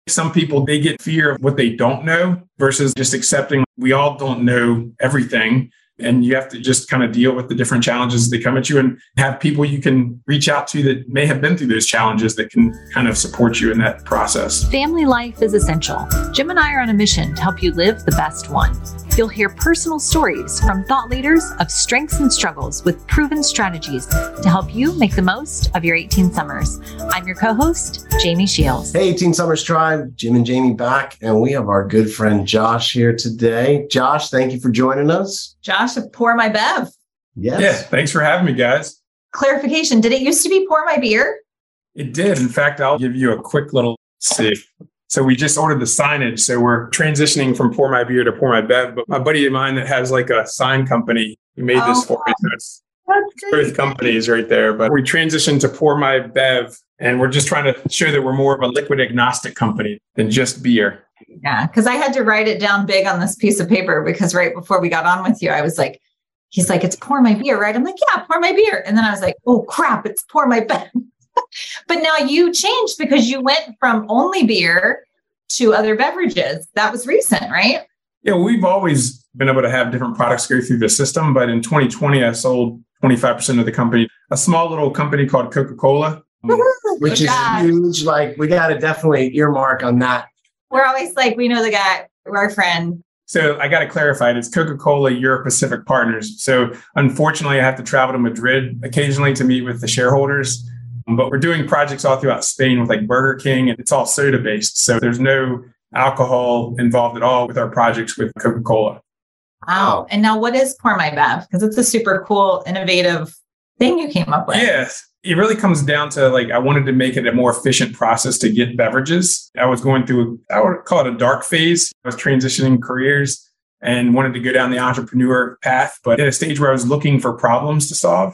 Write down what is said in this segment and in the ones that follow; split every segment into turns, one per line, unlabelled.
Some people, they get fear of what they don't know versus just accepting we all don't know everything. And you have to just kind of deal with the different challenges that come at you and have people you can reach out to that may have been through those challenges that can kind of support you in that process.
Family life is essential. Jim and I are on a mission to help you live the best one. You'll hear personal stories from thought leaders of strengths and struggles with proven strategies to help you make the most of your 18 summers. I'm your co-host, Jamie Shields.
Hey, 18 Summers Tribe, Jim and Jamie back, and we have our good friend Josh here today. Josh, thank you for joining us.
Josh, Pour My Bev.
Yes.
Yeah, thanks for having me, guys.
Clarification, did it used to be Pour My Beer?
It did. In fact, I'll give you a quick little see. So we just ordered the signage. So we're transitioning from Pour My Beer to Pour My Bev. But my buddy of mine that has like a sign company, he made this for me. So it's both companies right there. But we transitioned to Pour My Bev, and we're just trying to show that we're more of a liquid agnostic company than just beer.
Yeah, because I had to write it down big on this piece of paper because right before we got on with you, I was like, he's like, it's Pour My Beer, right? I'm like, yeah, Pour My Beer. And then I was like, oh crap, it's Pour My Bev. But now you changed because you went from only beer to other beverages. That was recent, right?
Yeah, we've always been able to have different products go through the system. But in 2020, I sold 25% of the company, a small little company called Coca-Cola.
Which is huge. Like, we got to definitely earmark on that.
We're always like, we know the guy, we're our friend.
So I got to clarify, it's Coca-Cola Europe Pacific Partners. So unfortunately, I have to travel to Madrid occasionally to meet with the shareholders. But we're doing projects all throughout Spain with like Burger King, and it's all soda based. So there's no alcohol involved at all with our projects with Coca-Cola.
Wow. And now what is Pour My Bev? Because it's a super cool, innovative thing you came up with.
Yes. It really comes down to like, I wanted to make it a more efficient process to get beverages. I was going through, I would call it a dark phase. I was transitioning careers and wanted to go down the entrepreneur path, but at a stage where I was looking for problems to solve.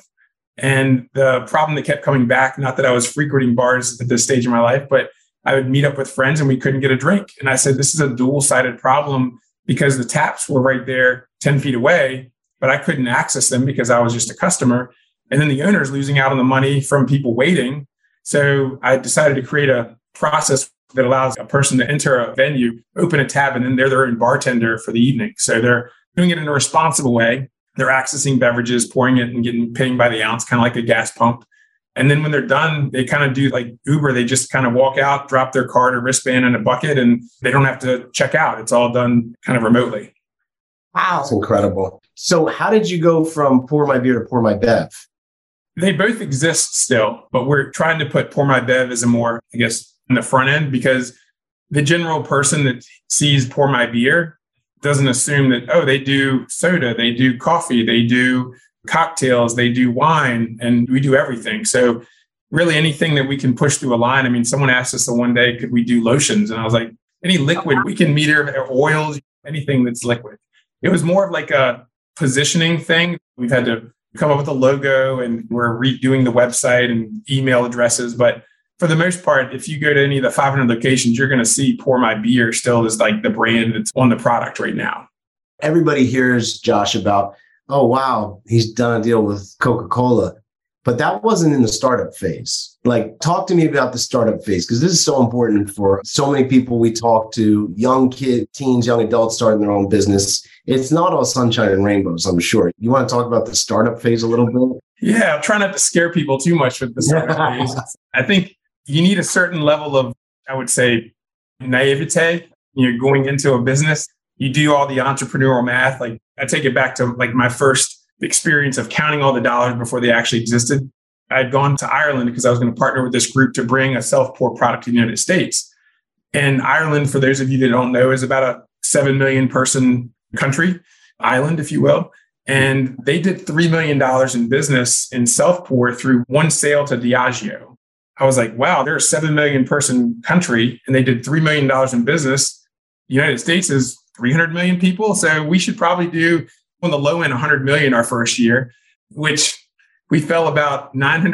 And the problem that kept coming back, not that I was frequenting bars at this stage in my life, but I would meet up with friends and we couldn't get a drink. And I said, this is a dual-sided problem because the taps were right there 10 feet away, but I couldn't access them because I was just a customer. And then the owner's losing out on the money from people waiting. So I decided to create a process that allows a person to enter a venue, open a tab, and then they're their own bartender for the evening. So they're doing it in a responsible way. They're accessing beverages, pouring it and getting paying by the ounce, kind of like a gas pump. And then when they're done, they kind of do like Uber. They just kind of walk out, drop their card or wristband in a bucket, and they don't have to check out. It's all done kind of remotely.
Wow.
That's incredible. So how did you go from Pour My Beer to Pour My Bev?
They both exist still, but we're trying to put Pour My Bev as a more, I guess, in the front end because the general person that sees Pour My Beer doesn't assume that, oh, they do soda, they do coffee, they do cocktails, they do wine, and we do everything. So really anything that we can push through a line. I mean, someone asked us the one day, could we do lotions? And I was like, any liquid, we can meter oils, anything that's liquid. It was more of like a positioning thing. We've had to come up with a logo and we're redoing the website and email addresses. But for the most part, if you go to any of the 500 locations, you're going to see Pour My Beer still is like the brand that's on the product right now.
Everybody hears Josh about, oh, wow, he's done a deal with Coca-Cola. But that wasn't in the startup phase. Like, talk to me about the startup phase, because this is so important for so many people we talk to, young kids, teens, young adults starting their own business. It's not all sunshine and rainbows, I'm sure. You want to talk about the startup phase a little bit?
Yeah, I'm trying not to scare people too much with the startup phase. I think you need a certain level of, I would say, naivete. You're going into a business. You do all the entrepreneurial math. Like, I take it back to like my first experience of counting all the dollars before they actually existed. I'd gone to Ireland because I was going to partner with this group to bring a self-pour product to the United States. And Ireland, for those of you that don't know, is about a 7 million person country, island, if you will. And they did $3 million in business in self-pour through one sale to Diageo. I was like, wow, they're a 7 million person country and they did $3 million in business. The United States is 300 million people. So we should probably do on the low end 100 million our first year, which we fell about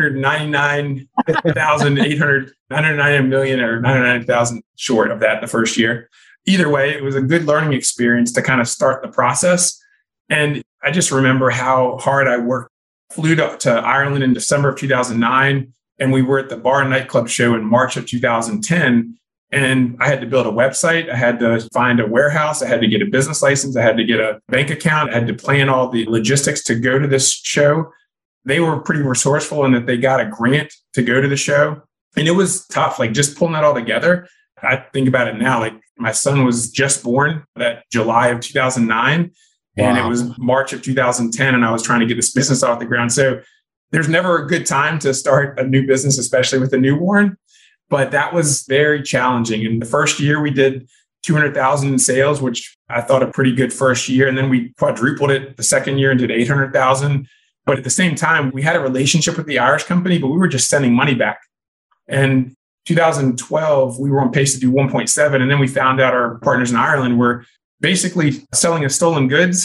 999 million or 999,000 short of that the first year. Either way, it was a good learning experience to kind of start the process. And I just remember how hard I worked. Flew to Ireland in December of 2009, and we were at the bar and nightclub show in March of 2010. And I had to build a website. I had to find a warehouse. I had to get a business license. I had to get a bank account. I had to plan all the logistics to go to this show. They were pretty resourceful in that they got a grant to go to the show. And it was tough, like just pulling that all together. I think about it now, like my son was just born that July of 2009. Wow. And it was March of 2010. And I was trying to get this business off the ground. So there's never a good time to start a new business, especially with a newborn. But that was very challenging. In the first year, we did 200,000 in sales, which I thought a pretty good first year. And then we quadrupled it the second year and did 800,000. But at the same time, we had a relationship with the Irish company, but we were just sending money back. And 2012, we were on pace to do 1.7. And then we found out our partners in Ireland were basically selling us stolen goods.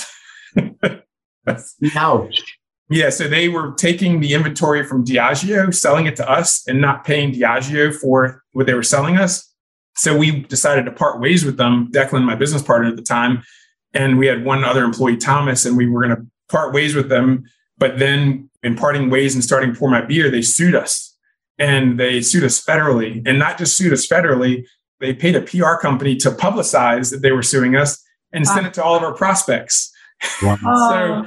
Ouch.
Yeah, so they were taking the inventory from Diageo, selling it to us, and not paying Diageo for what they were selling us. So we decided to part ways with them, Declan, my business partner at the time, and we had one other employee, Thomas, and we were going to part ways with them. But then in parting ways and starting Pour My Beer, they sued us. And they sued us federally. And not just sued us federally, they paid a PR company to publicize that they were suing us and send it to all of our prospects. Wow.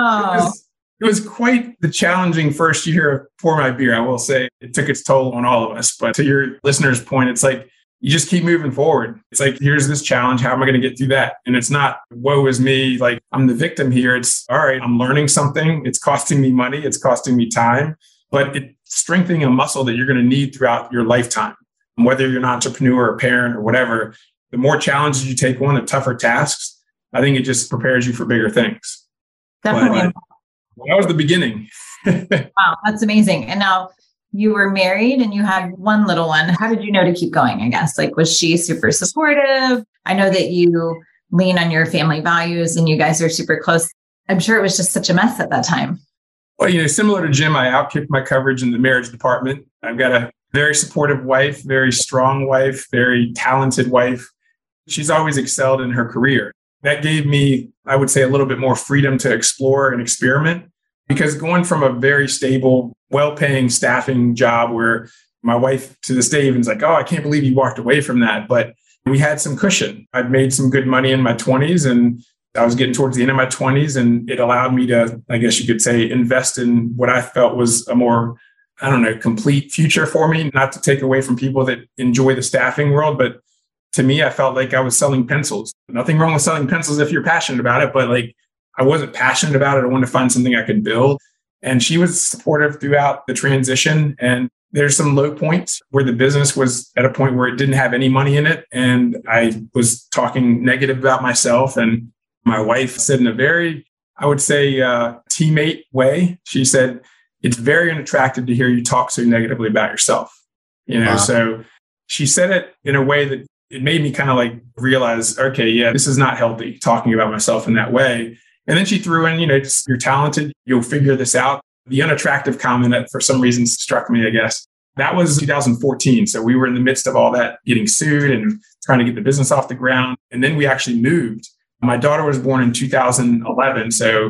So it was quite the challenging first year of Pour My Beer. I will say it took its toll on all of us. But to your listeners' point, it's like, you just keep moving forward. It's like, here's this challenge. How am I going to get through that? And it's not, woe is me, like I'm the victim here. It's all right, I'm learning something. It's costing me money. It's costing me time, but it's strengthening a muscle that you're going to need throughout your lifetime. Whether you're an entrepreneur, a parent, or whatever, the more challenges you take on, the tougher tasks, I think it just prepares you for bigger things.
Definitely.
That was the beginning.
Wow, that's amazing. And now you were married and you had one little one. How did you know to keep going, I guess? Like, was she super supportive? I know that you lean on your family values and you guys are super close. I'm sure it was just such a mess at that time.
Well, similar to Jim, I outkicked my coverage in the marriage department. I've got a very supportive wife, very strong wife, very talented wife. She's always excelled in her career. That gave me, I would say, a little bit more freedom to explore and experiment, because going from a very stable, well-paying staffing job where my wife to this day even is like, oh, I can't believe you walked away from that. But we had some cushion. I'd made some good money in my 20s and I was getting towards the end of my 20s, and it allowed me to, I guess you could say, invest in what I felt was a more, complete future for me, not to take away from people that enjoy the staffing world. But to me, I felt like I was selling pencils. Nothing wrong with selling pencils if you're passionate about it, but like I wasn't passionate about it. I wanted to find something I could build. And she was supportive throughout the transition. And there's some low points where the business was at a point where it didn't have any money in it. And I was talking negative about myself. And my wife said in a very, I would say, teammate way, she said, it's very unattractive to hear you talk so negatively about yourself. Wow. So she said it in a way that it made me kind of like realize, okay, yeah, this is not healthy talking about myself in that way. And then she threw in, just, you're talented, you'll figure this out. The unattractive comment that for some reason struck me, I guess. That was 2014. So we were in the midst of all that, getting sued and trying to get the business off the ground. And then we actually moved. My daughter was born in 2011. So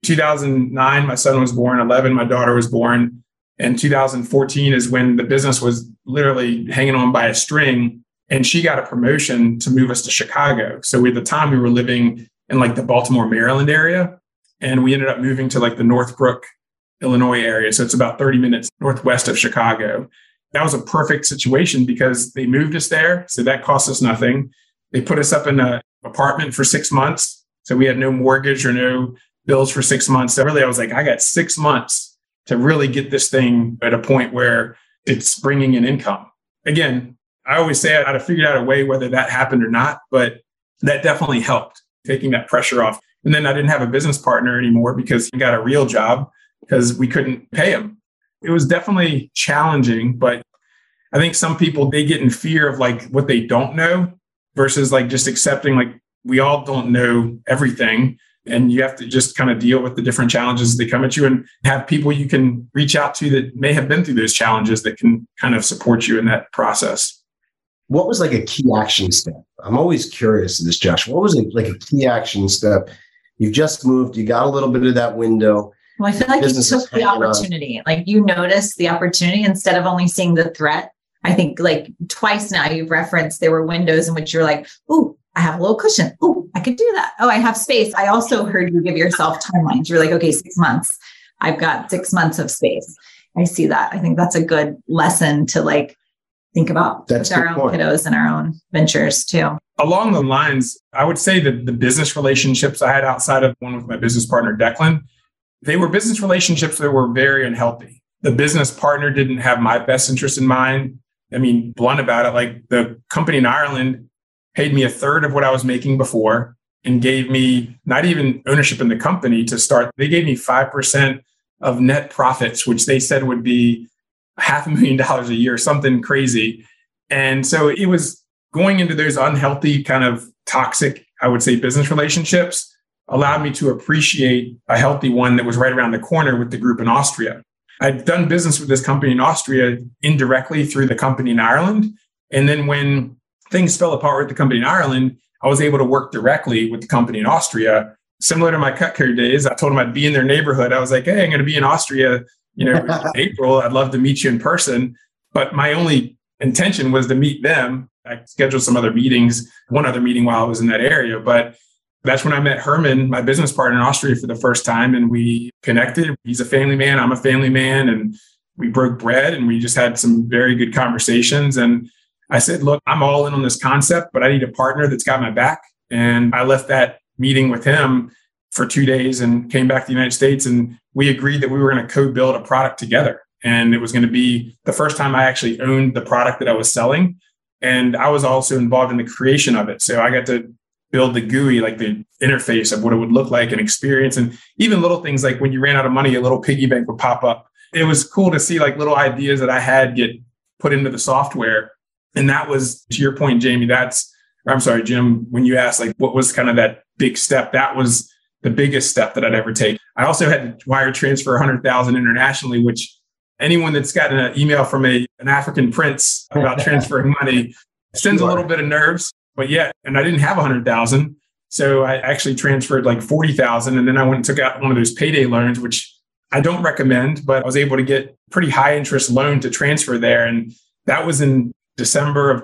2009, my son was born. 11, my daughter was born. And 2014 is when the business was literally hanging on by a string. And she got a promotion to move us to Chicago. So at the time we were living in like the Baltimore, Maryland area. And we ended up moving to like the Northbrook, Illinois area. So it's about 30 minutes northwest of Chicago. That was a perfect situation because they moved us there. So that cost us nothing. They put us up in an apartment for 6 months. So we had no mortgage or no bills for 6 months. So really, I was like, I got 6 months to really get this thing at a point where it's bringing in income. Again, I always say I'd have figured out a way whether that happened or not, but that definitely helped taking that pressure off. And then I didn't have a business partner anymore because he got a real job because we couldn't pay him. It was definitely challenging, but I think some people, they get in fear of like what they don't know versus like just accepting like we all don't know everything. And you have to just kind of deal with the different challenges that come at you and have people you can reach out to that may have been through those challenges that can kind of support you in that process.
What was like a key action step? I'm always curious of this, Josh. What was like a key action step? You've just moved, you got a little bit of that window.
Well, I feel like you took the opportunity. Like you noticed the opportunity instead of only seeing the threat. I think like twice now you've referenced there were windows in which you're like, ooh, I have a little cushion. Ooh, I could do that. Oh, I have space. I also heard you give yourself timelines. You're like, okay, 6 months. I've got 6 months of space. I see that. I think that's a good lesson to like think about with our own kiddos and our own ventures too.
Along the lines, I would say that the business relationships I had outside of one with my business partner, Declan, they were business relationships that were very unhealthy. The business partner didn't have my best interest in mind. I mean, blunt about it, like the company in Ireland paid me a third of what I was making before and gave me not even ownership in the company to start. They gave me 5% of net profits, which they said would be $500,000 a year, something crazy. And so it was going into those unhealthy kind of toxic, I would say, business relationships allowed me to appreciate a healthy one that was right around the corner with the group in Austria. I'd done business with this company in Austria indirectly through the company in Ireland. And then when things fell apart with the company in Ireland, I was able to work directly with the company in Austria. Similar to my Cutco days, I told them I'd be in their neighborhood. I was like, hey, I'm going to be in Austria, in April. I'd love to meet you in person. But my only intention was to meet them. I scheduled some other meetings, one other meeting while I was in that area. But that's when I met Herman, my business partner in Austria, for the first time. And we connected. He's a family man. I'm a family man. And we broke bread and we just had some very good conversations. And I said, look, I'm all in on this concept, but I need a partner that's got my back. And I left that meeting with him for 2 days and came back to the United States. And we agreed that we were going to co-build a product together. And it was going to be the first time I actually owned the product that I was selling. And I was also involved in the creation of it. So I got to build the GUI, like the interface of what it would look like and experience. And even little things like when you ran out of money, a little piggy bank would pop up. It was cool to see like little ideas that I had get put into the software. And that was, to your point, Jamie, Jim, when you asked like what was kind of that big step, that was the biggest step that I'd ever take. I also had to wire transfer 100,000 internationally, which anyone that's gotten an email from an African prince about transferring money sends a little bit of nerves. But yeah, and I didn't have 100,000. So I actually transferred like 40,000. And then I went and took out one of those payday loans, which I don't recommend, but I was able to get pretty high interest loan to transfer there. And that was in December of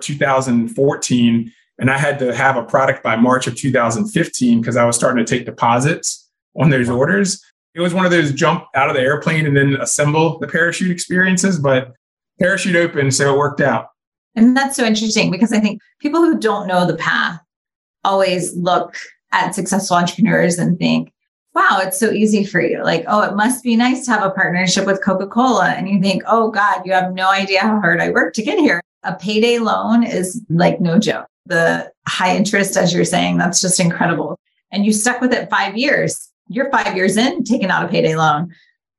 2014. And I had to have a product by March of 2015 because I was starting to take deposits on those orders. It was one of those jump out of the airplane and then assemble the parachute experiences, but parachute open, so it worked out.
And that's so interesting because I think people who don't know the path always look at successful entrepreneurs and think, wow, it's so easy for you. Like, oh, it must be nice to have a partnership with Coca-Cola. And you think, oh God, you have no idea how hard I worked to get here. A payday loan is like no joke. The high interest, as you're saying, that's just incredible. And you stuck with it 5 years. You're 5 years in taking out a payday loan.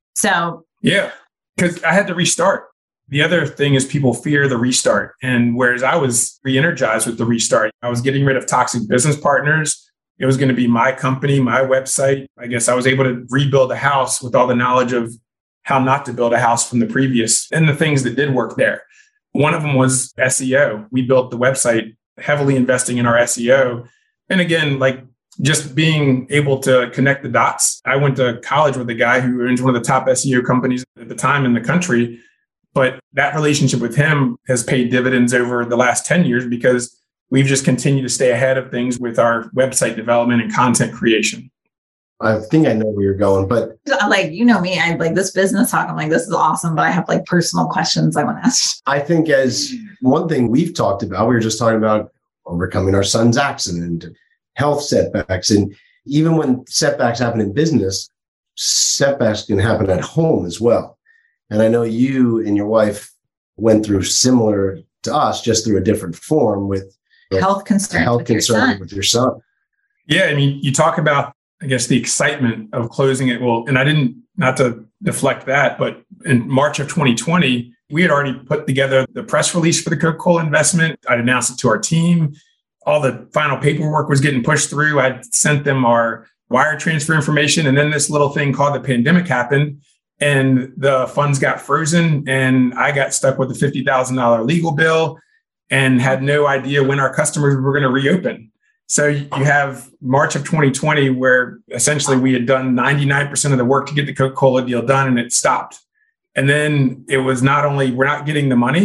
So
yeah, because I had to restart. The other thing is people fear the restart. And whereas I was re-energized with the restart, I was getting rid of toxic business partners. It was going to be my company, my website. I guess I was able to rebuild a house with all the knowledge of how not to build a house from the previous and the things that did work there. One of them was SEO. We built the website heavily investing in our SEO. And again, like just being able to connect the dots. I went to college with a guy who owns one of the top SEO companies at the time in the country. But that relationship with him has paid dividends over the last 10 years because we've just continued to stay ahead of things with our website development and content creation.
I think I know where you're going, but
like, you know me, I like this business talk. I'm like, this is awesome, but I have like personal questions I want to ask.
I think as one thing we've talked about, we were just talking about overcoming our son's accident, health setbacks. And even when setbacks happen in business, setbacks can happen at home as well. And I know you and your wife went through similar to us, just through a different form with
health concerns
with your son.
Yeah. I mean, you talk about, I guess, the excitement of closing it. Well, and I didn't, not to deflect that, but in March of 2020, we had already put together the press release for the Coca-Cola investment. I'd announced it to our team. All the final paperwork was getting pushed through. I'd sent them our wire transfer information. And then this little thing called the pandemic happened. And the funds got frozen and I got stuck with a $50,000 legal bill and had no idea when our customers were going to reopen. So you have March of 2020, where essentially we had done 99% of the work to get the Coca-Cola deal done and it stopped. And then it was not only we're not getting the money,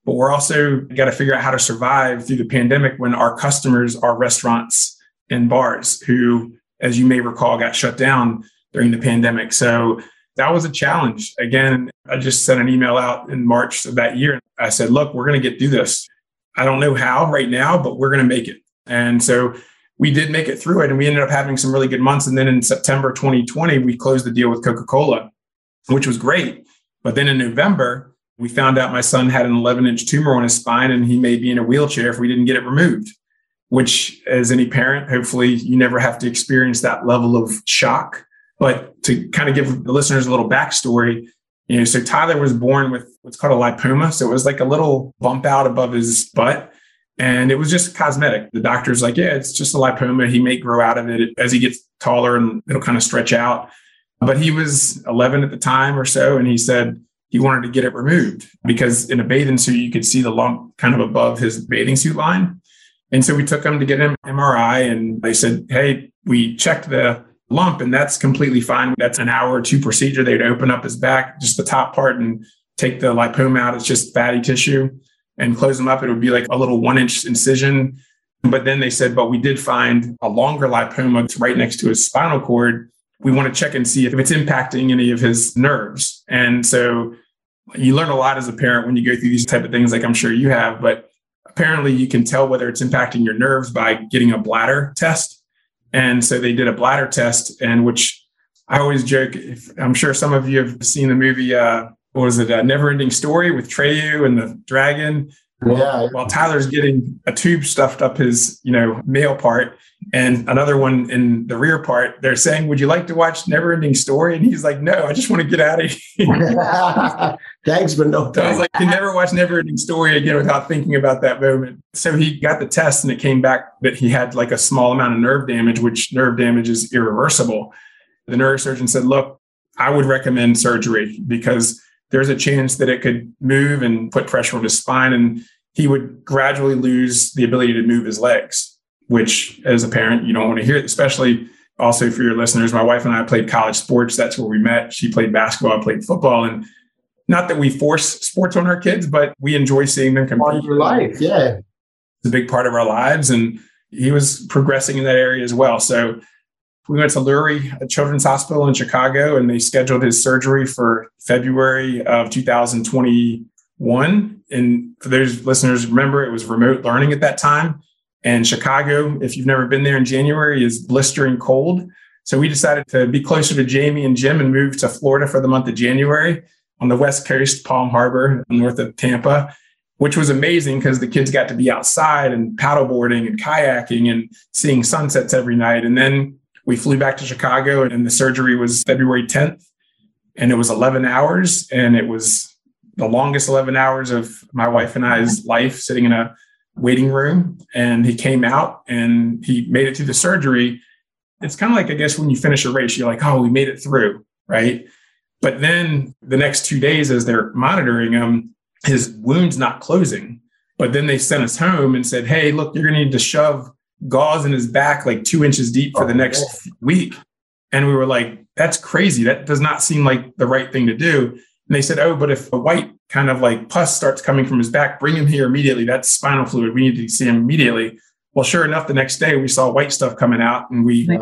but we're also got to figure out how to survive through the pandemic when our customers are restaurants and bars who, as you may recall, got shut down during the pandemic. So that was a challenge. Again, I just sent an email out in March of that year. I said, look, we're going to get through this. I don't know how right now, but we're going to make it. And so we did make it through it. And we ended up having some really good months. And then in September 2020, we closed the deal with Coca-Cola, which was great. But then in November, we found out my son had an 11-inch tumor on his spine and he may be in a wheelchair if we didn't get it removed, which as any parent, hopefully you never have to experience that level of shock. But to kind of give the listeners a little backstory, so Tyler was born with what's called a lipoma. So it was like a little bump out above his butt. And it was just cosmetic. The doctor's like, yeah, it's just a lipoma. He may grow out of it as he gets taller and it'll kind of stretch out. But he was 11 at the time or so. And he said he wanted to get it removed because in a bathing suit, you could see the lump kind of above his bathing suit line. And so we took him to get an MRI and they said, hey, we checked the lump and that's completely fine. That's an hour or two procedure. They'd open up his back, just the top part and take the lipoma out. It's just fatty tissue and close them up. It would be like a little 1-inch incision. But then they said, but we did find a longer lipoma. It's right next to his spinal cord. We want to check and see if it's impacting any of his nerves. And so you learn a lot as a parent when you go through these type of things, like I'm sure you have, but apparently you can tell whether it's impacting your nerves by getting a bladder test. And so they did a bladder test, and which I always joke, I'm sure some of you have seen the movie, what was it, Never Ending Story with Treyu and the dragon.
Yeah.
While Tyler's getting a tube stuffed up his, male part and another one in the rear part, they're saying, would you like to watch Never Ending Story? And he's like, no, I just want to get out of here.
Thanks, but no thanks.
So I was like, you never watch Never Ending Story again without thinking about that moment. So he got the test and it came back that he had like a small amount of nerve damage, which nerve damage is irreversible. The neurosurgeon said, look, I would recommend surgery because there's a chance that it could move and put pressure on his spine and he would gradually lose the ability to move his legs, which as a parent, you don't want to hear it, especially also for your listeners. My wife and I played college sports. That's where we met. She played basketball, I played football. And not that we force sports on our kids, but we enjoy seeing them compete.
Part of your life, yeah.
It's a big part of our lives. And he was progressing in that area as well. So we went to Lurie Children's Hospital in Chicago, and they scheduled his surgery for February of 2021. And for those listeners, remember, it was remote learning at that time. And Chicago, if you've never been there in January, is blistering cold. So we decided to be closer to Jamie and Jim and move to Florida for the month of January on the West Coast, Palm Harbor, north of Tampa, which was amazing because the kids got to be outside and paddleboarding and kayaking and seeing sunsets every night. And then we flew back to Chicago and the surgery was February 10th and it was 11 hours. And it was the longest 11 hours of my wife and I's life sitting in a waiting room. And he came out and he made it through the surgery. It's kind of like, I guess, when you finish a race, you're like, oh, we made it through, right? But then the next 2 days as they're monitoring him, his wound's not closing. But then they sent us home and said, hey, look, you're going to need to shove gauze in his back like 2 inches deep for the next week. And we were like, that's crazy. That does not seem like the right thing to do. And they said, oh, but if a white kind of like pus starts coming from his back, bring him here immediately. That's spinal fluid. We need to see him immediately. Well, sure enough, the next day we saw white stuff coming out and we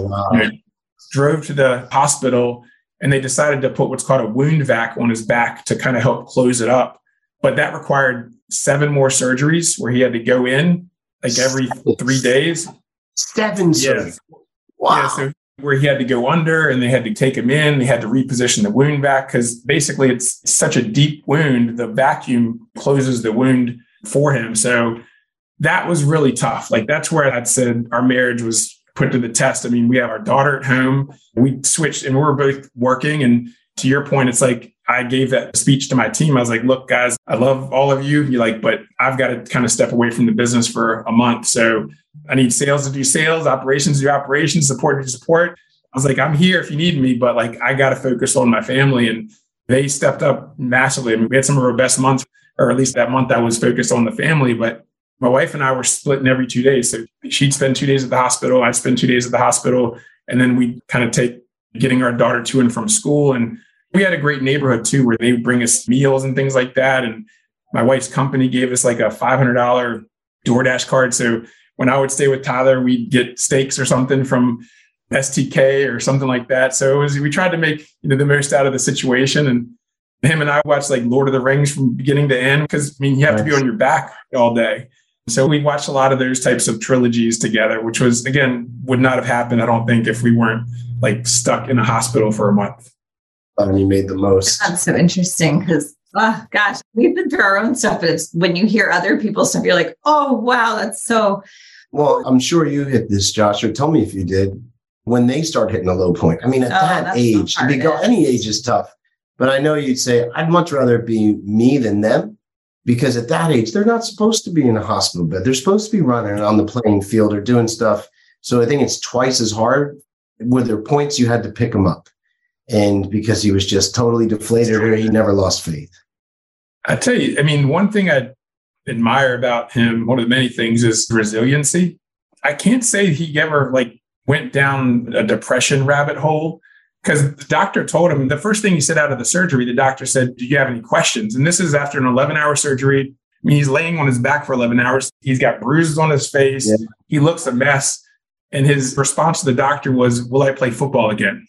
drove to the hospital and they decided to put what's called a wound vac on his back to kind of help close it up. But that required 7 more surgeries where he had to go in like every 3 days.
7 surgeries. Wow.
Yeah, so where he had to go under and they had to take him in. They had to reposition the wound vac because basically it's such a deep wound. The vacuum closes the wound for him. So that was really tough. Like that's where I'd said our marriage was put to the test. I mean, we have our daughter at home. We switched and we were both working. And to your point, it's like I gave that speech to my team. I was like, look, guys, I love all of you. You're like, but I've got to kind of step away from the business for a month. So I need sales to do sales, operations to do operations, support to do support. I was like, I'm here if you need me, but like, I got to focus on my family. And they stepped up massively. I mean, we had some of our best months, or at least that month I was focused on the family, but my wife and I were splitting every 2 days. So she'd spend 2 days at the hospital. I'd spend 2 days at the hospital. And then we kind of take getting our daughter to and from school. And we had a great neighborhood too, where they would bring us meals and things like that. And My wife's company gave us like a $500 DoorDash card. So when I would stay with Tyler, we'd get steaks or something from STK or something like that. So we tried to make the most out of the situation. And him and I watched like Lord of the Rings from beginning to end because you have to be on your back all day. So we watched a lot of those types of trilogies together, which was, again, would not have happened, I don't think, if we weren't like stuck in a hospital for a month.
And you made the most.
That's so interesting because, oh gosh, we've been through our own stuff. But it's when you hear other people's stuff, you're like, oh, wow, that's so.
Well, I'm sure you hit this, Josh, or tell me if you did, when they start hitting a low point. I mean, at that age, any age is tough. But I know you'd say, I'd much rather it be me than them. Because at that age, they're not supposed to be in a hospital bed. They're supposed to be running on the playing field or doing stuff. So I think it's twice as hard. Were there points you had to pick him up? And because he was just totally deflated or he never lost faith?
I tell you, I mean, one thing I admire about him, one of the many things, is resiliency. I can't say he ever like went down a depression rabbit hole. Because the doctor told him, the first thing he said out of the surgery, the doctor said, do you have any questions? And this is after an 11-hour surgery. I mean, he's laying on his back for 11 hours. He's got bruises on his face. Yeah. He looks a mess. And his response to the doctor was, will I play football again?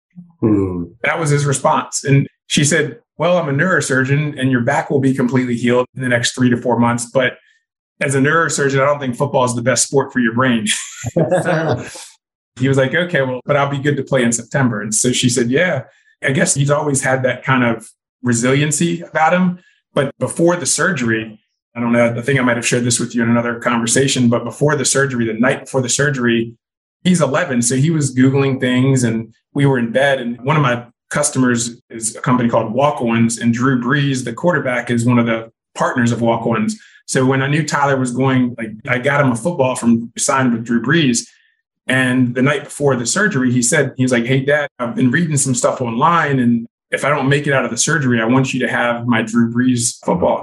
That was his response. And she said, well, I'm a neurosurgeon and your back will be completely healed in the next 3 to 4 months. But as a neurosurgeon, I don't think football is the best sport for your brain. So, he was like, okay, well, but I'll be good to play in September. And so she said, yeah, I guess he's always had that kind of resiliency about him. But before the surgery, I don't know, I think I might have shared this with you in another conversation, but before the surgery, the night before the surgery, he's 11. So he was Googling things and we were in bed. And one of my customers is a company called Walk-Ons, and Drew Brees, the quarterback, is one of the partners of Walk-Ons. So when I knew Tyler was going, like, I got him a football from signed with Drew Brees. And the night before the surgery, he was like, hey, Dad, I've been reading some stuff online. And if I don't make it out of the surgery, I want you to have my Drew Brees football.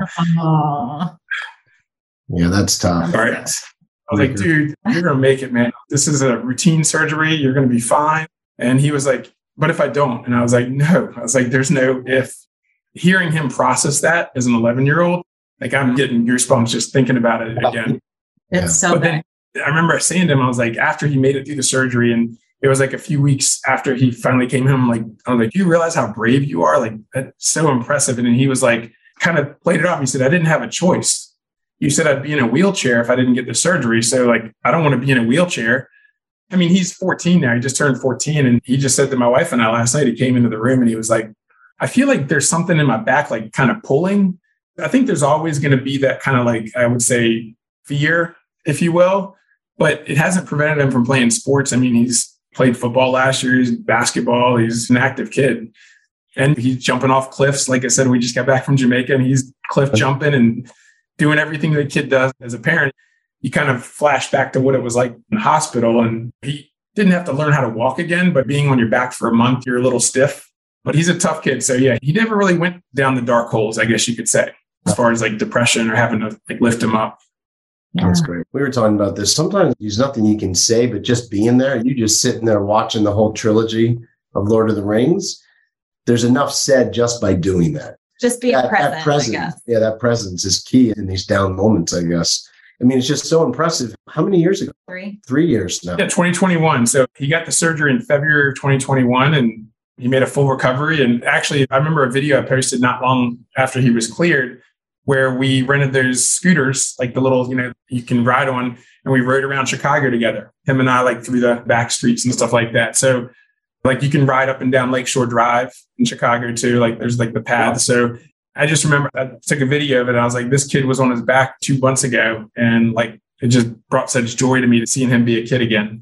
Yeah, that's tough.
All right. I was like, dude, you're going to make it, man. This is a routine surgery. You're going to be fine. And he was like, but if I don't? And I was like, no. I was like, there's no if. Hearing him process that as an 11-year-old, like I'm getting goosebumps just thinking about it again.
It's so bad.
I remember saying to him, I was like, after he made it through the surgery, and it was like a few weeks after he finally came home, I was like, do you realize how brave you are? Like, that's so impressive. And then he was like, kind of played it off. He said, I didn't have a choice. You said I'd be in a wheelchair if I didn't get the surgery. So like, I don't want to be in a wheelchair. I mean, he's 14 now. He just turned 14. And he just said to my wife and I last night, he came into the room and he was like, I feel like there's something in my back, like kind of pulling. I think there's always going to be that kind of like, I would say, fear, if you will. But it hasn't prevented him from playing sports. I mean, he's played football last year, he's basketball, he's an active kid. And he's jumping off cliffs. Like I said, we just got back from Jamaica and he's cliff jumping and doing everything that a kid does. As a parent, you kind of flash back to what it was like in the hospital. And he didn't have to learn how to walk again, but being on your back for a month, you're a little stiff. But he's a tough kid. So yeah, he never really went down the dark holes, I guess you could say, as far as like depression or having to like lift him up.
That's great. We were talking about this. Sometimes there's nothing you can say, but just being there, you just sitting there watching the whole trilogy of Lord of the Rings. There's enough said just by doing that.
Just being present.
That presence, I guess. Yeah, that presence is key in these down moments, I guess. I mean, it's just so impressive. How many years ago?
3
years now.
Yeah, 2021. So he got the surgery in February of 2021 and he made a full recovery. And actually, I remember a video I posted not long after he was cleared where we rented those scooters, like the little, you can ride on, and we rode around Chicago together. Him and I, like through the back streets and stuff like that. So like you can ride up and down Lakeshore Drive in Chicago too. Like there's like the path. So I just remember I took a video of it and I was like, this kid was on his back 2 months ago. And like, it just brought such joy to me to seeing him be a kid again.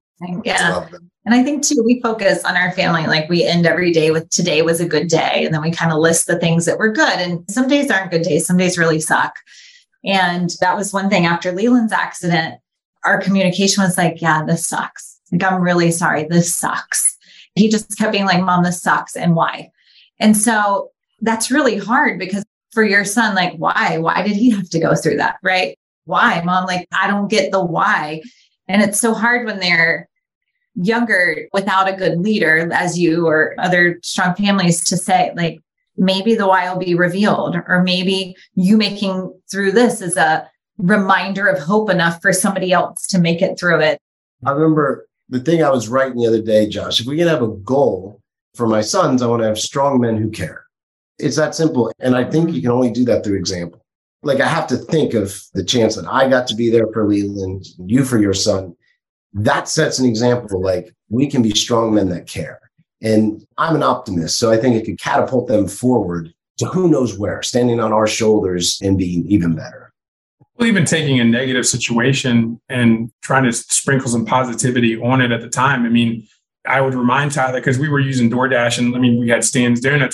Yeah. And I think too, we focus on our family. Like we end every day with today was a good day. And then we kind of list the things that were good. And some days aren't good days. Some days really suck. And that was one thing after Leland's accident, our communication was like, yeah, this sucks. Like, I'm really sorry. This sucks. He just kept being like, Mom, this sucks. And why? And so that's really hard because for your son, like, why did he have to go through that? Right? Why, Mom? Like, I don't get the why. And it's so hard when they're younger without a good leader as you or other strong families to say, like, maybe the why will be revealed, or maybe you making through this is a reminder of hope enough for somebody else to make it through it.
I remember the thing I was writing the other day, Josh, if we can have a goal for my sons, I want to have strong men who care. It's that simple. And I think you can only do that through example. Like, I have to think of the chance that I got to be there for Leland, you for your son. That sets an example. Like, we can be strong men that care. And I'm an optimist, so I think it could catapult them forward to who knows where, standing on our shoulders and being even better.
Well, even taking a negative situation and trying to sprinkle some positivity on it at the time. I mean, I would remind Tyler, because we were using DoorDash, and we had Stan's Donuts.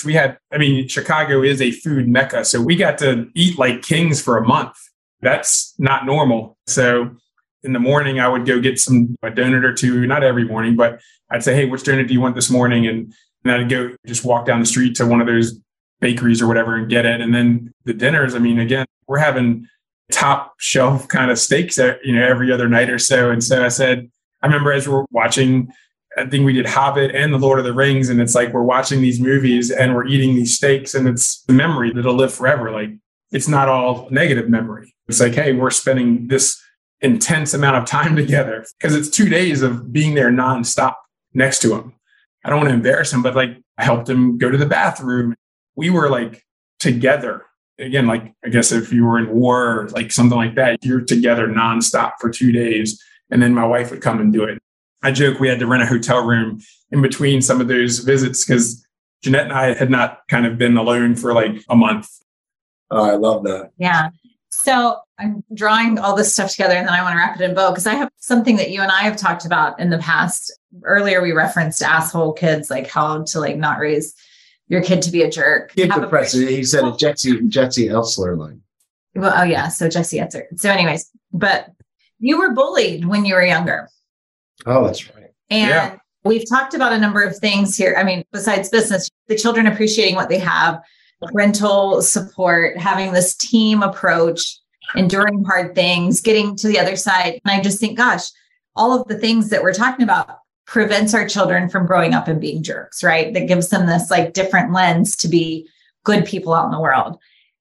Chicago is a food mecca. So we got to eat like kings for a month. That's not normal. So in the morning, I would go get a donut or two, not every morning, but I'd say, hey, which donut do you want this morning? And I'd go just walk down the street to one of those bakeries or whatever and get it. And then the dinners, again, we're having top shelf kind of steaks, every other night or so. And so I remember as we're watching, I think we did Hobbit and The Lord of the Rings. And it's like, we're watching these movies and we're eating these steaks, and it's a memory that'll live forever. Like, it's not all negative memory. It's like, hey, we're spending this intense amount of time together, because it's 2 days of being there nonstop next to him. I don't want to embarrass him, but I helped him go to the bathroom. We were together. Again, I guess if you were in war or something like that, you're together nonstop for 2 days. And then my wife would come and do it. I joke we had to rent a hotel room in between some of those visits, because Jeanette and I had not kind of been alone for a month.
Oh, I love that.
Yeah. So I'm drawing all this stuff together, and then I want to wrap it in a bow, because I have something that you and I have talked about in the past. Earlier, we referenced asshole kids, how to not raise your kid to be a jerk.
He said a Jesse Elsler line.
Well, oh yeah. So Jesse Etzer. So anyways, but you were bullied when you were younger.
Oh, that's right.
And we've talked about a number of things here. Besides business, the children appreciating what they have, parental support, having this team approach, enduring hard things, getting to the other side. And I just think, gosh, all of the things that we're talking about prevents our children from growing up and being jerks, right? That gives them this different lens to be good people out in the world.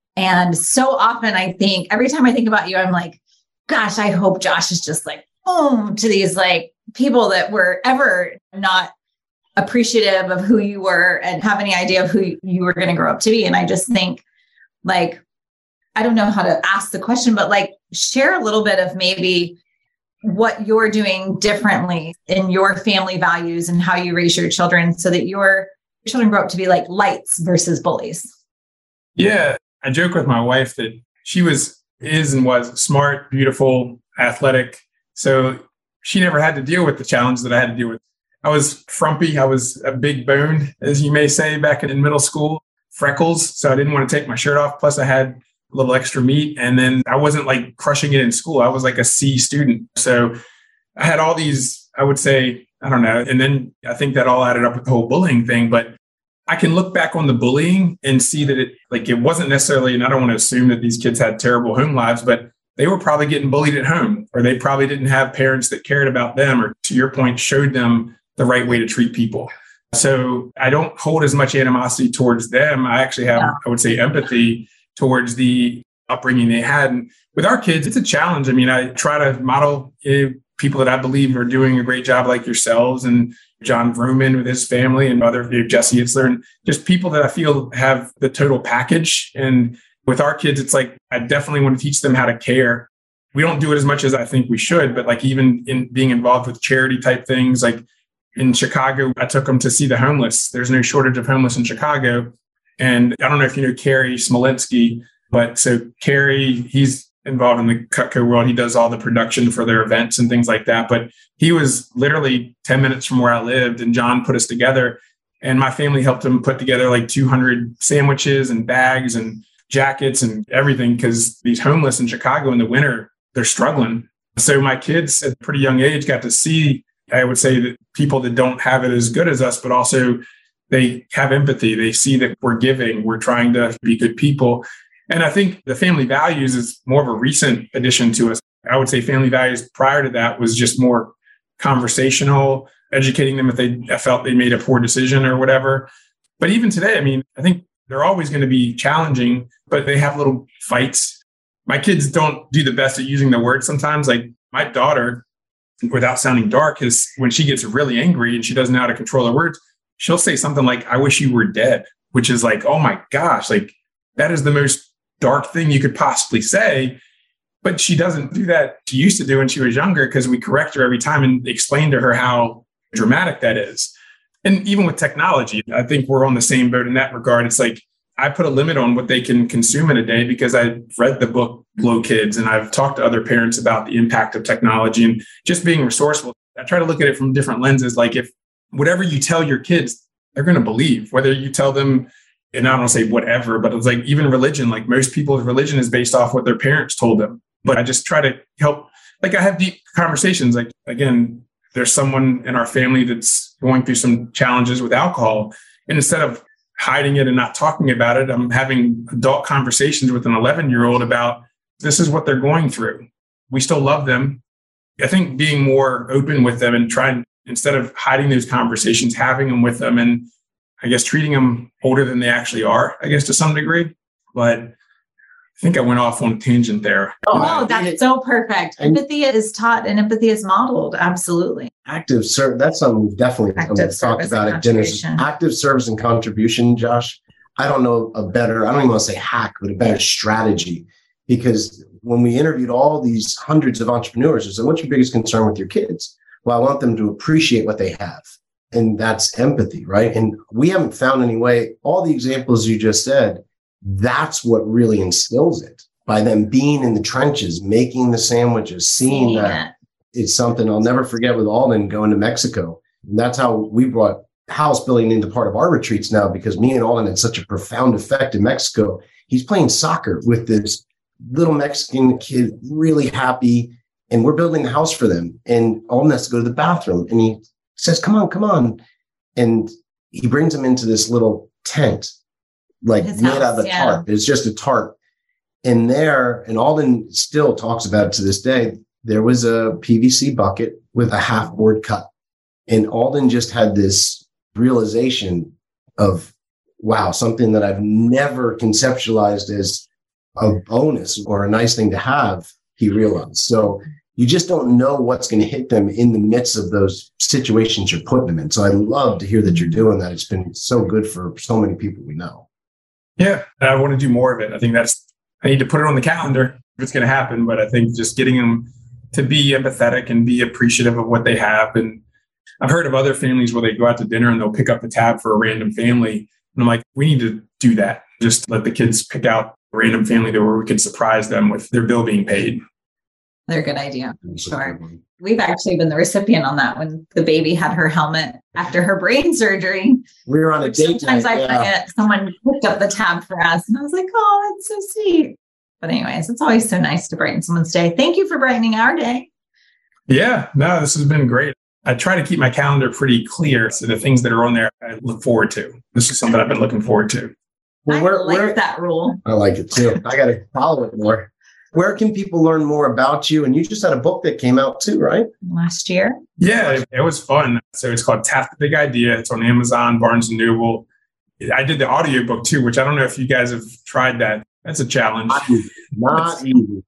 And so often every time I think about you, I'm like, gosh, I hope Josh is just boom to these people that were ever not appreciative of who you were and have any idea of who you were going to grow up to be. And I just think I don't know how to ask the question, but share a little bit of maybe what you're doing differently in your family values and how you raise your children so that your children grow up to be lights versus bullies.
Yeah. I joke with my wife that she is and was smart, beautiful, athletic. So she never had to deal with the challenge that I had to deal with. I was frumpy. I was a big bone, as you may say, back in middle school, freckles. So I didn't want to take my shirt off. Plus I had a little extra meat. And then I wasn't crushing it in school. I was a C student. So I had all these, I would say, I don't know. And then I think that all added up with the whole bullying thing. But I can look back on the bullying and see that it wasn't necessarily, and I don't want to assume that these kids had terrible home lives, but they were probably getting bullied at home, or they probably didn't have parents that cared about them, or to your point, showed them the right way to treat people. So I don't hold as much animosity towards them. I actually have, I would say, empathy towards the upbringing they had. And with our kids, it's a challenge. I try to model people that I believe are doing a great job, like yourselves and John Vroman with his family, and other Jesse Itzler, and just people that I feel have the total package. And with our kids, it's I definitely want to teach them how to care. We don't do it as much as I think we should, but even in being involved with charity type things, in Chicago, I took them to see the homeless. There's no shortage of homeless in Chicago. And I don't know if you know Carrie Smolinski, but so Carrie, he's involved in the Cutco world. He does all the production for their events and things like that. But he was literally 10 minutes from where I lived, and John put us together. And my family helped him put together 200 sandwiches and bags and jackets and everything, because these homeless in Chicago in the winter, they're struggling. So my kids at a pretty young age got to see, I would say, that people that don't have it as good as us, but also they have empathy. They see that we're giving, we're trying to be good people. And I think the family values is more of a recent addition to us. I would say family values prior to that was just more conversational, educating them if they felt they made a poor decision or whatever. But even today, I think They're always going to be challenging, but they have little fights. My kids don't do the best at using the word sometimes. Like my daughter, without sounding dark, is when she gets really angry and she doesn't know how to control her words, she'll say something like, "I wish you were dead," which is like, oh my gosh, like that is the most dark thing you could possibly say. But she doesn't do that. She used to do when she was younger because we correct her every time and explain to her how dramatic that is. And even with technology, I think we're on the same boat in that regard. It's like I put a limit on what they can consume in a day because I read the book Glow Kids and I've talked to other parents about the impact of technology and just being resourceful. I try to look at it from different lenses. Like if whatever you tell your kids, they're going to believe, whether you tell them, and I don't want to say whatever, but it's like even religion, like most people's religion is based off what their parents told them. But I just try to help, like I have deep conversations. Like, again, there's someone in our family that's going through some challenges with alcohol. And instead of hiding it and not talking about it, I'm having adult conversations with an 11-year-old about this is what they're going through. We still love them. I think being more open with them and trying, instead of hiding those conversations, having them with them and I guess treating them older than they actually are, I guess to some degree. But I think I went off on a tangent there.
Oh, that's so perfect. Empathy is taught and empathy is modeled. Absolutely.
Active service. That's something we've definitely talked about at dinners. Active service and contribution, Josh. I don't know a better, I don't even want to say hack, but a better strategy. Because when we interviewed all these hundreds of entrepreneurs, I said, what's your biggest concern with your kids? Well, I want them to appreciate what they have. And that's empathy, right? And we haven't found any way, all the examples you just said, that's what really instills it by them being in the trenches, making the sandwiches, seeing that. It's something I'll never forget with Alden going to Mexico. And that's how we brought house building into part of our retreats now, because me and Alden had such a profound effect in Mexico. He's playing soccer with this little Mexican kid, really happy. And we're building a house for them. And Alden has to go to the bathroom. And he says, come on. And he brings him into this little tent, like made out of a tarp. It's just a tarp. And there, and Alden still talks about it to this day, there was a PVC bucket with a half board cut. And Alden just had this realization of, wow, something that I've never conceptualized as a bonus or a nice thing to have, he realized. So you just don't know what's going to hit them in the midst of those situations you're putting them in. So I love to hear that you're doing that. It's been so good for so many people we know.
Yeah, I want to do more of it. I think I need to put it on the calendar if it's going to happen. But I think just getting them to be empathetic and be appreciative of what they have. And I've heard of other families where they go out to dinner and they'll pick up the tab for a random family. And I'm like, we need to do that. Just let the kids pick out a random family to where we can surprise them with their bill being paid.
They're a good idea. Sure. We've actually been the recipient on that when the baby had her helmet after her brain surgery.
We were on a date.
Sometimes I forget someone picked up the tab for us and I was like, oh, that's so sweet. But anyways, it's always so nice to brighten someone's day. Thank you for brightening our day. Yeah, no, this has been great. I try to keep my calendar pretty clear. So the things that are on there, I look forward to. This is something I've been looking forward to. Well, I like that rule.
I like it too. I got to follow it more. Where can people learn more about you? And you just had a book that came out too, right?
Last year.
Yeah, it was fun. So it's called Tap the Big Idea. It's on Amazon, Barnes & Noble. I did the audiobook too, which I don't know if you guys have tried that. That's a challenge.
Not easy.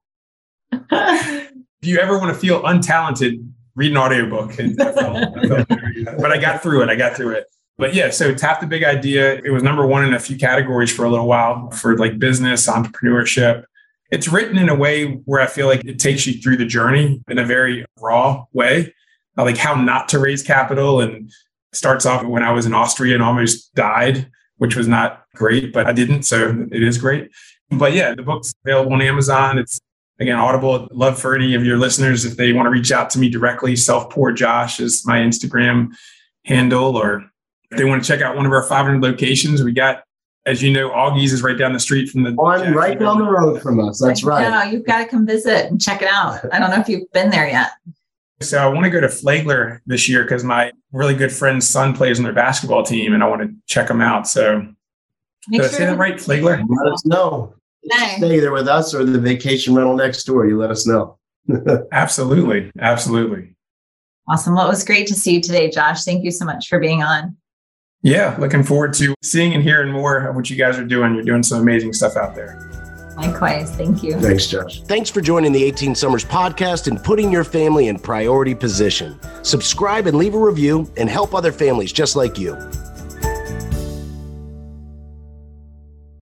If you ever want to feel untalented, read an audiobook. But I got through it. But yeah, so Tap the Big Idea. It was number one in a few categories for a little while for like business, entrepreneurship. It's written in a way where I feel like it takes you through the journey in a very raw way, like how not to raise capital. And starts off when I was in Austria and almost died, which was not great, but I didn't. So it is great. But yeah, the book's available on Amazon. It's, again, Audible. I'd love for any of your listeners, if they want to reach out to me directly, Self-Pour Josh is my Instagram handle, or if they want to check out one of our 500 locations, we got, as you know, Augie's is right down the street from the
one right down the road from us. That's right.
No, you've got to come visit and check it out. I don't know if you've been there yet.
So I want to go to Flagler this year because my really good friend's son plays on their basketball team and I want to check them out. So did I say that right? Flagler?
Let us know. Stay either with us or the vacation rental next door. You let us know.
Absolutely. Absolutely.
Awesome. Well, it was great to see you today, Josh. Thank you so much for being on.
Yeah, looking forward to seeing and hearing more of what you guys are doing. You're doing some amazing stuff out there.
Likewise. Thank you.
Thanks, Josh.
Thanks for joining the 18 Summers podcast and putting your family in priority position. Subscribe and leave a review and help other families just like you.